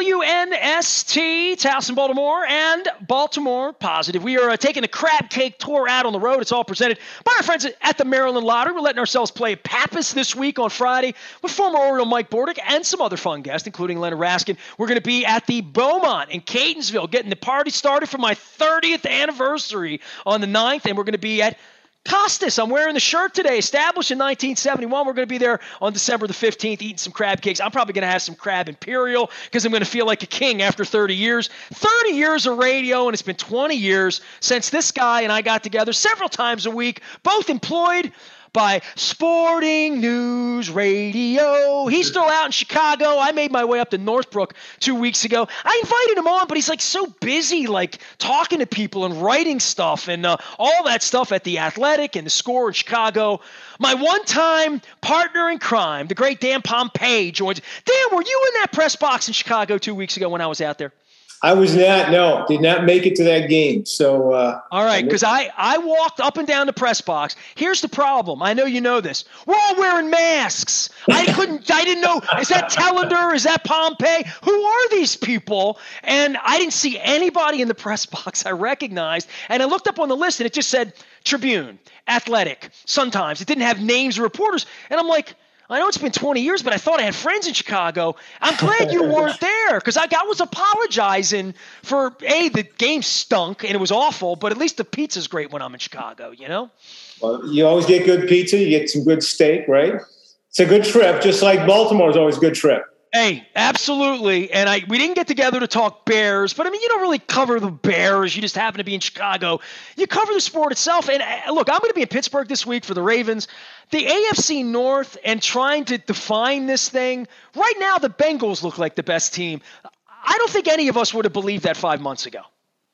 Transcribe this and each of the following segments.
WNST, Towson, Baltimore, and Baltimore Positive. We are taking a crab cake tour out on the road. It's all presented by our friends at the Maryland Lottery. We're letting ourselves play Pappas this week on Friday with former Oriole Mike Bordick and some other fun guests, including Leonard Raskin. We're going to be at the Beaumont in Catonsville, getting the party started for my 30th anniversary on the 9th, and we're going to be at Costas. I'm wearing the shirt today, established in 1971. We're going to be there on December the 15th eating some crab cakes. I'm probably going to have some crab imperial because I'm going to feel like a king after 30 years. 30 years of radio, and it's been 20 years since this guy and I got together several times a week, both employed by Sporting News Radio. He's still out in Chicago. I made my way up to Northbrook 2 weeks ago. I invited him on, but he's like so busy, like talking to people and writing stuff and all that stuff at The Athletic and The Score in Chicago. My one-time partner in crime, the great Dan Pompei, joins. Dan, were you in that press box in Chicago 2 weeks ago when I was out there? I was not, no, did not make it to that game. So, all right, because I walked up and down the press box. Here's the problem. I know you know this. We're all wearing masks. I didn't know. Is that Tellender? Is that Pompei? Who are these people? And I didn't see anybody in the press box I recognized. And I looked up on the list and it just said Tribune, Athletic, Sun-Times. It didn't have names of reporters. And I'm like, I know it's been 20 years, but I thought I had friends in Chicago. I'm glad you weren't there because I was apologizing for, the game stunk and it was awful, but at least the pizza's great when I'm in Chicago, you know? Well, you always get good pizza. You get some good steak, right? It's a good trip, just like Baltimore is always a good trip. Hey, absolutely. And we didn't get together to talk Bears, but I mean, you don't really cover the Bears. You just happen to be in Chicago. You cover the sport itself. And look, I'm going to be in Pittsburgh this week for the Ravens. The AFC North and trying to define this thing, right now the Bengals look like the best team. I don't think any of us would have believed that 5 months ago.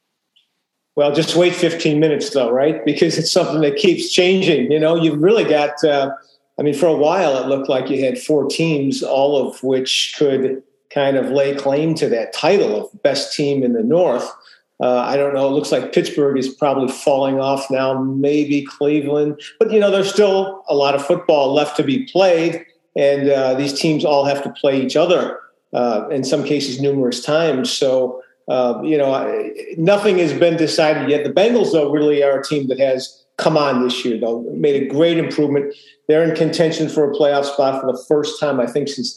Well, just wait 15 minutes though, right? Because it's something that keeps changing. You know, you've really got for a while, it looked like you had four teams, all of which could kind of lay claim to that title of best team in the North. I don't know. It looks like Pittsburgh is probably falling off now, maybe Cleveland. But, there's still a lot of football left to be played, and these teams all have to play each other, in some cases numerous times. So, nothing has been decided yet. The Bengals, though, really are a team that has come on this year, though. Made a great improvement. They're in contention for a playoff spot for the first time, I think, since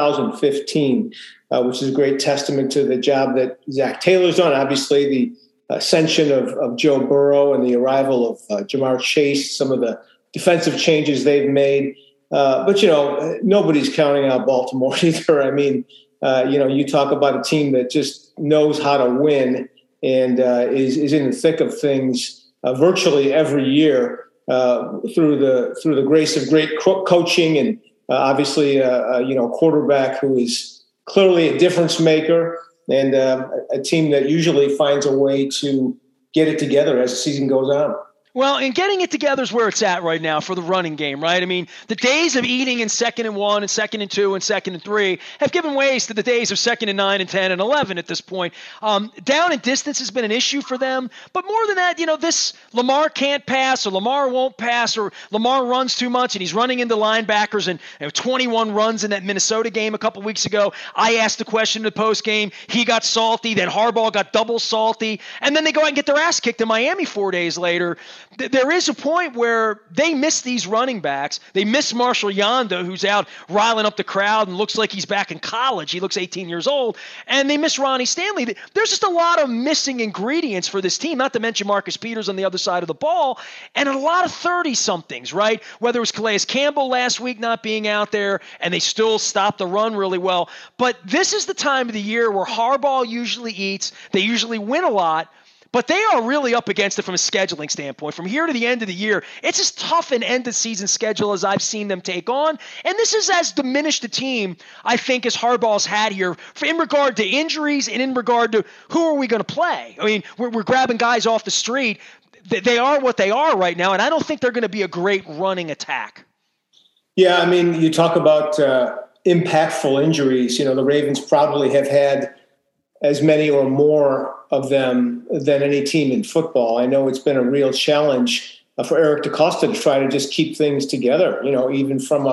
2015, which is a great testament to the job that Zach Taylor's done. Obviously, the ascension of Joe Burrow and the arrival of Jamar Chase, some of the defensive changes they've made. But nobody's counting out Baltimore either. I mean, you talk about a team that just knows how to win and is in the thick of things virtually every year through the grace of great coaching and obviously a quarterback who is clearly a difference maker and a team that usually finds a way to get it together as the season goes on. Well, and getting it together is where it's at right now for the running game, right? I mean, the days of eating in 2nd and 1 and 2nd and 2 and 2nd and 3 have given way to the days of 2nd and 9 and 10 and 11 at this point. Down and distance has been an issue for them. But more than that, this Lamar can't pass or Lamar won't pass or Lamar runs too much and he's running into linebackers and 21 runs in that Minnesota game a couple weeks ago. I asked the question in the post game. He got salty. Then Harbaugh got double salty. And then they go out and get their ass kicked in Miami 4 days later. There is a point where they miss these running backs. They miss Marshall Yanda, who's out riling up the crowd and looks like he's back in college. He looks 18 years old. And they miss Ronnie Stanley. There's just a lot of missing ingredients for this team, not to mention Marcus Peters on the other side of the ball, and a lot of 30-somethings, right? Whether it was Calais Campbell last week not being out there, and they still stopped the run really well. But this is the time of the year where Harbaugh usually eats. They usually win a lot. But they are really up against it from a scheduling standpoint. From here to the end of the year, it's as tough an end-of-season schedule as I've seen them take on. And this is as diminished a team, I think, as Harbaugh's had here in regard to injuries and in regard to who are we going to play. I mean, we're grabbing guys off the street. They are what they are right now, and I don't think they're going to be a great running attack. Yeah, I mean, you talk about impactful injuries. The Ravens probably have had as many or more of them than any team in football. I know it's been a real challenge for Eric DeCosta to try to just keep things together, even from a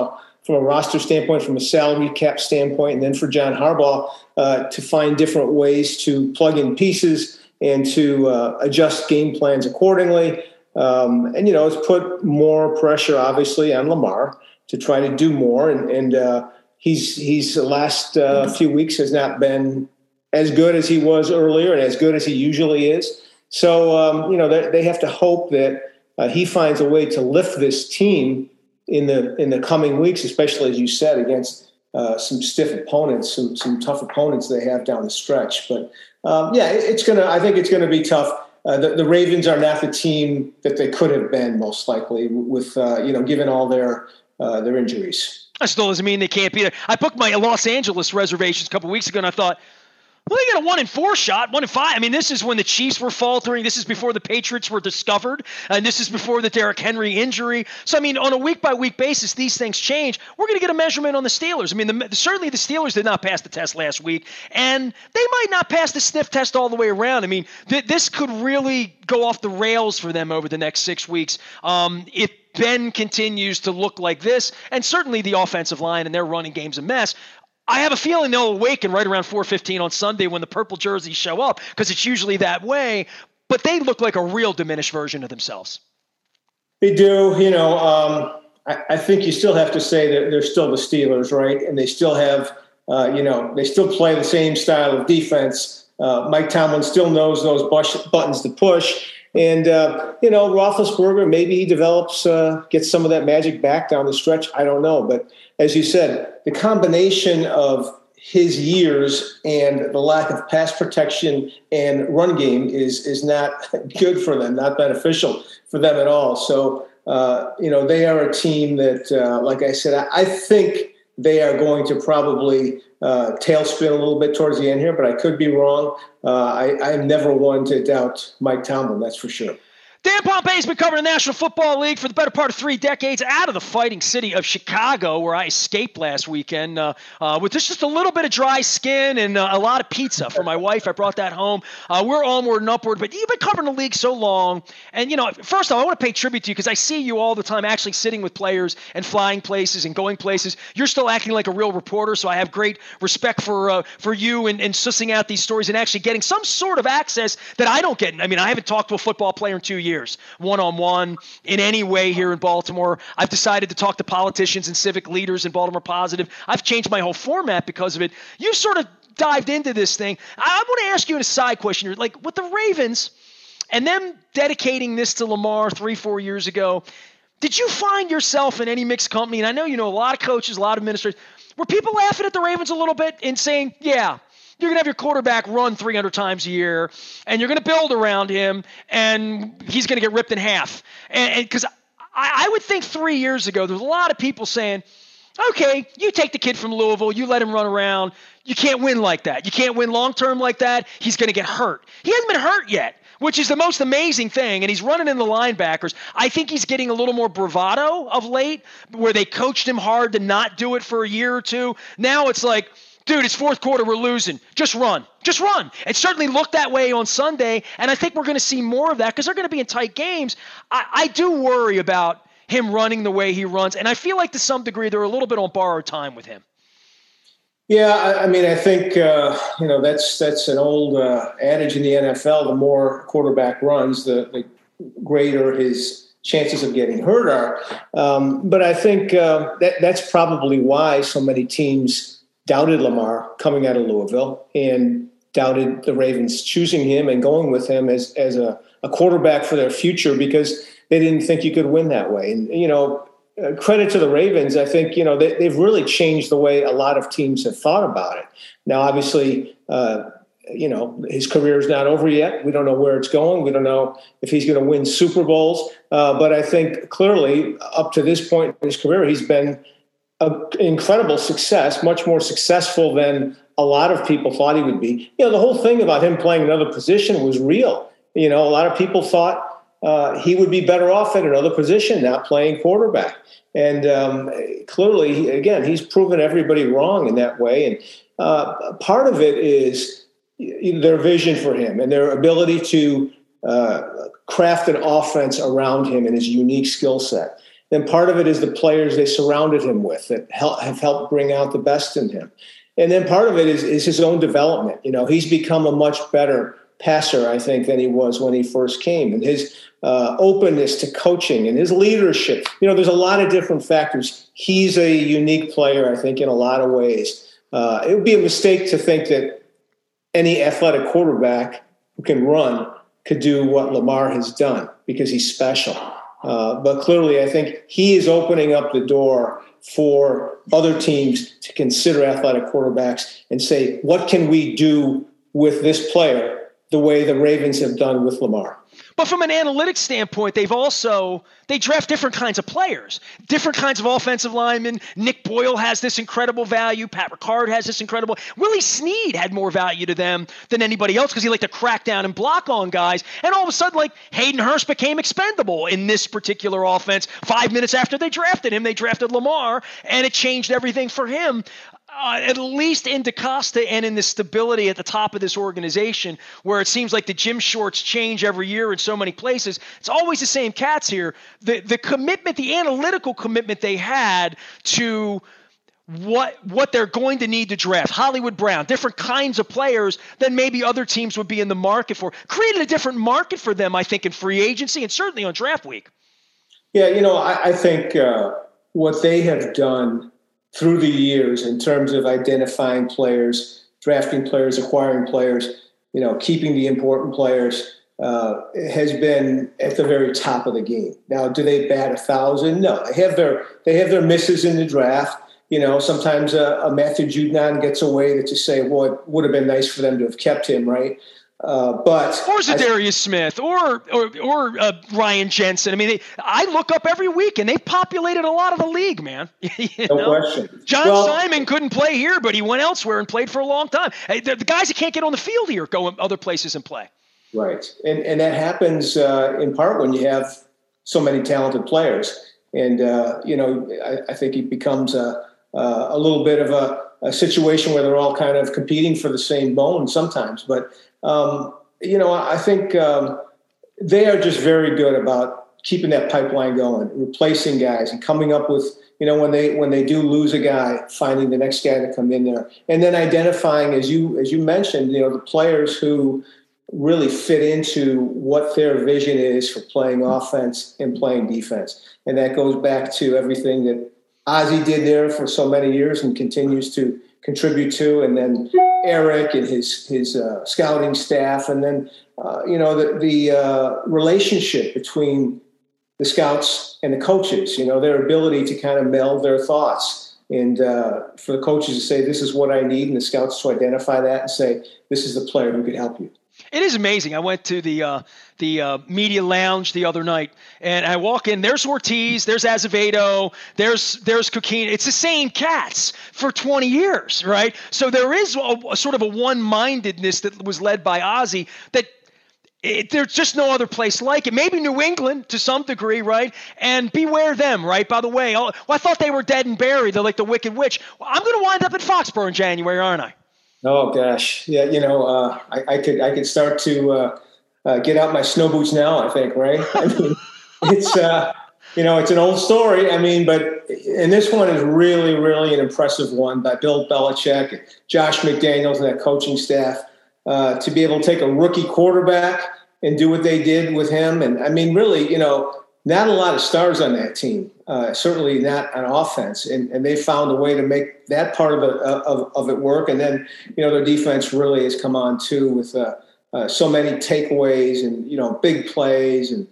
from a roster standpoint, from a salary cap standpoint, and then for John Harbaugh to find different ways to plug in pieces and to adjust game plans accordingly. And, it's put more pressure, obviously, on Lamar to try to do more. And he's the last few weeks has not been as good as he was earlier and as good as he usually is. So, they have to hope that he finds a way to lift this team in the coming weeks, especially, as you said, against some stiff opponents, some tough opponents they have down the stretch. But, I think it's going to be tough. The Ravens are not the team that they could have been, most likely, with given all their injuries. That still doesn't mean they can't be there. I booked my Los Angeles reservations a couple of weeks ago, and I thought, well, they got a 1-4 shot, 1-5. I mean, this is when the Chiefs were faltering. This is before the Patriots were discovered, and this is before the Derrick Henry injury. So, I mean, on a week-by-week basis, these things change. We're going to get a measurement on the Steelers. I mean, certainly the Steelers did not pass the test last week, and they might not pass the sniff test all the way around. I mean, this could really go off the rails for them over the next 6 weeks if Ben continues to look like this, and certainly the offensive line and their running game's a mess. I have a feeling they'll awaken right around 4:15 on Sunday when the purple jerseys show up, because it's usually that way. But they look like a real diminished version of themselves. They do. I think you still have to say that they're still the Steelers, right? And they still have, they still play the same style of defense. Mike Tomlin still knows those buttons to push. And, Roethlisberger, maybe he develops, gets some of that magic back down the stretch. I don't know. But as you said, the combination of his years and the lack of pass protection and run game is not good for them, not beneficial for them at all. So, they are a team that, like I said, I think they are going to probably tailspin a little bit towards the end here, but I could be wrong. I'm never one to doubt Mike Tomlin, that's for sure. Dan Pompei's been covering the National Football League for the better part of 3 decades out of the fighting city of Chicago, where I escaped last weekend with just a little bit of dry skin and a lot of pizza for my wife. I brought that home. We're onward and upward, but you've been covering the league so long. And, first off, I want to pay tribute to you because I see you all the time actually sitting with players and flying places and going places. You're still acting like a real reporter, so I have great respect for you and sussing out these stories and actually getting some sort of access that I don't get. I mean, I haven't talked to a football player in 2 years. One-on-one in any way here in Baltimore. I've decided to talk to politicians and civic leaders in Baltimore Positive. I've changed my whole format because of it. You sort of dived into this thing. I want to ask you a side question. Like with the Ravens and them dedicating this to Lamar 3-4 years ago, did you find yourself in any mixed company? And I know you know a lot of coaches, a lot of administrators. Were people laughing at the Ravens a little bit and saying, yeah, you're going to have your quarterback run 300 times a year, and you're going to build around him, and he's going to get ripped in half? And because I would think 3 years ago, there was a lot of people saying, okay, you take the kid from Louisville, you let him run around. You can't win like that. You can't win long-term like that. He's going to get hurt. He hasn't been hurt yet, which is the most amazing thing, and he's running in the linebackers. I think he's getting a little more bravado of late, where they coached him hard to not do it for a year or two. Now it's like, dude, it's fourth quarter, we're losing. Just run. Just run. It certainly looked that way on Sunday, and I think we're going to see more of that because they're going to be in tight games. I do worry about him running the way he runs, and I feel like to some degree they're a little bit on borrowed time with him. Yeah, I mean, I think, that's an old adage in the NFL. The more quarterback runs, the greater his chances of getting hurt are. But I think that's probably why so many teams doubted Lamar coming out of Louisville and doubted the Ravens choosing him and going with him as a quarterback for their future, because they didn't think you could win that way. And, credit to the Ravens. I think, they've really changed the way a lot of teams have thought about it. Now, obviously, his career is not over yet. We don't know where it's going. We don't know if he's going to win Super Bowls. But I think clearly up to this point in his career, he's been an incredible success, much more successful than a lot of people thought he would be. The whole thing about him playing another position was real. A lot of people thought he would be better off at another position, not playing quarterback. And clearly, again, he's proven everybody wrong in that way. And part of it is their vision for him and their ability to craft an offense around him and his unique skill set. then part of it is the players they surrounded him with that have helped bring out the best in him. And then part of it is his own development. He's become a much better passer, I think, than he was when he first came. And his openness to coaching and his leadership. There's a lot of different factors. He's a unique player, I think, in a lot of ways. It would be a mistake to think that any athletic quarterback who can run could do what Lamar has done because he's special. But clearly, I think he is opening up the door for other teams to consider athletic quarterbacks and say, what can we do with this player the way the Ravens have done with Lamar? But from an analytics standpoint, they draft different kinds of players, different kinds of offensive linemen. Nick Boyle has this incredible value. Pat Ricard has this incredible. Willie Snead had more value to them than anybody else because he liked to crack down and block on guys. And all of a sudden, like Hayden Hurst became expendable in this particular offense. 5 minutes after they drafted him, they drafted Lamar, and it changed everything for him. At least in DeCosta and in the stability at the top of this organization, where it seems like the gym shorts change every year in so many places, it's always the same cats here. The commitment, the analytical commitment they had to what they're going to need to draft, Hollywood Brown, different kinds of players than maybe other teams would be in the market for, created a different market for them, I think, in free agency and certainly on draft week. Yeah, I think what they have done through the years in terms of identifying players, drafting players, acquiring players, keeping the important players, has been at the very top of the game. Now, do they bat 1,000? No, they have their misses in the draft. Sometimes a Matthew Judon gets away that you say, well, it would have been nice for them to have kept him, right? Or Zadarius Smith or Ryan Jensen. I mean, I look up every week, and they populated a lot of the league, man. No question. John Simon couldn't play here, but he went elsewhere and played for a long time. The guys that can't get on the field here go other places and play. Right, and that happens in part when you have so many talented players, and I think it becomes a little bit of a situation where they're all kind of competing for the same bone sometimes, but. I think they are just very good about keeping that pipeline going, replacing guys, and coming up with, when they do lose a guy, finding the next guy to come in there, and then identifying, as you mentioned, the players who really fit into what their vision is for playing offense and playing defense, and that goes back to everything that Ozzie did there for so many years and continues to contribute to, and then Eric and his scouting staff, and then the relationship between the scouts and the coaches. Their ability to kind of meld their thoughts, and for the coaches to say, "This is what I need," and the scouts to identify that and say, "This is the player who could help you." It is amazing. I went to the media lounge the other night, and I walk in. There's Ortiz, there's Azevedo, there's Kukina. It's the same cats for 20 years, right? So there is a sort of a one-mindedness that was led by Ozzie that there's just no other place like it. Maybe New England to some degree, right? And beware them, right? By the way, I thought they were dead and buried. They're like the Wicked Witch. Well, I'm going to wind up in Foxborough in January, aren't I? Oh gosh, yeah. I could start to get out my snow boots now. I think, right? I mean, it's it's an old story. I mean, and this one is really, really an impressive one by Bill Belichick, Josh McDaniels, and that coaching staff to be able to take a rookie quarterback and do what they did with him. And I mean, really, not a lot of stars on that team. Certainly not on offense, and they found a way to make that part of it work. And then, their defense really has come on too with so many takeaways and big plays, and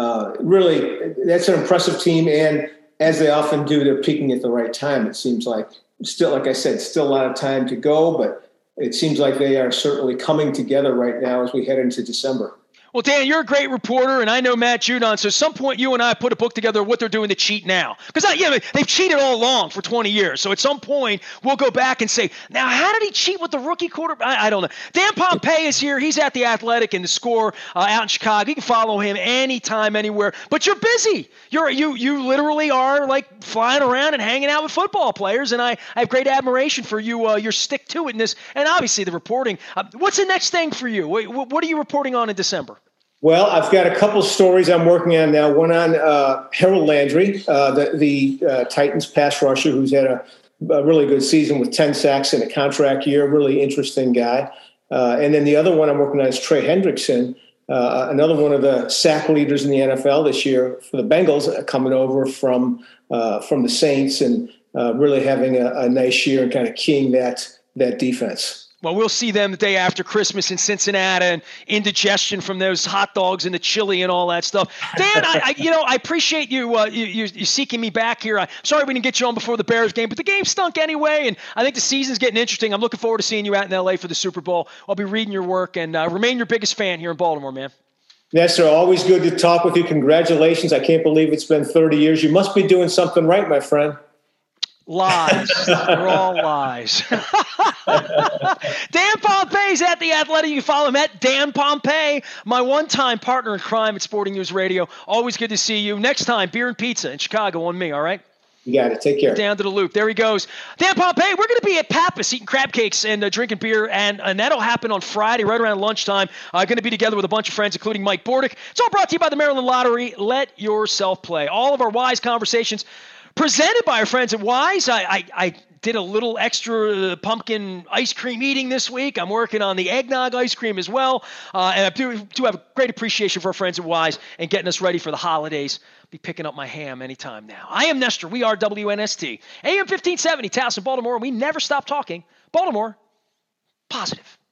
really that's an impressive team. And as they often do, they're peaking at the right time. It seems like still, like I said, still a lot of time to go, but it seems like they are certainly coming together right now as we head into December. Well, Dan, you're a great reporter, and I know Matt Judon, so at some point you and I put a book together of what they're doing to cheat now. Because they've cheated all along for 20 years, so at some point we'll go back and say, now how did he cheat with the rookie quarterback? I don't know. Dan Pompei is here. He's at The Athletic and The Score out in Chicago. You can follow him anytime, anywhere. But you're busy. You literally are like flying around and hanging out with football players, and I have great admiration for you, your stick-to-itness, and obviously the reporting. What's the next thing for you? What are you reporting on in December? Well, I've got a couple stories I'm working on now. One on Harold Landry, the Titans pass rusher, who's had a really good season with 10 sacks in a contract year. Really interesting guy. And then the other one I'm working on is Trey Hendrickson, another one of the sack leaders in the NFL this year for the Bengals, coming over from the Saints and really having a nice year and kind of keying that defense. Well, we'll see them the day after Christmas in Cincinnati, and indigestion from those hot dogs and the chili and all that stuff. Dan, I appreciate you seeking me back here. I'm sorry we didn't get you on before the Bears game, but the game stunk anyway, and I think the season's getting interesting. I'm looking forward to seeing you out in L.A. for the Super Bowl. I'll be reading your work and remain your biggest fan here in Baltimore, man. Yes, sir. Always good to talk with you. Congratulations. I can't believe it's been 30 years. You must be doing something right, my friend. Lies. They're all lies. Dan Pompei's at The Athletic. You can follow him at Dan Pompei, my one-time partner in crime at Sporting News Radio. Always good to see you. Next time, beer and pizza in Chicago on me, all right? You got it. Take care. Down to the loop. There he goes. Dan Pompei, we're going to be at Pappas eating crab cakes and drinking beer, and that'll happen on Friday right around lunchtime. Going to be together with a bunch of friends, including Mike Bordick. It's all brought to you by the Maryland Lottery. Let yourself play. All of our Wise conversations presented by our friends at Wise. I did a little extra pumpkin ice cream eating this week. I'm working on the eggnog ice cream as well. And I do have a great appreciation for our friends at Wise and getting us ready for the holidays. Be picking up my ham anytime now. I am Nestor. We are WNST. AM 1570, Towson, Baltimore. We never stop talking. Baltimore, positive.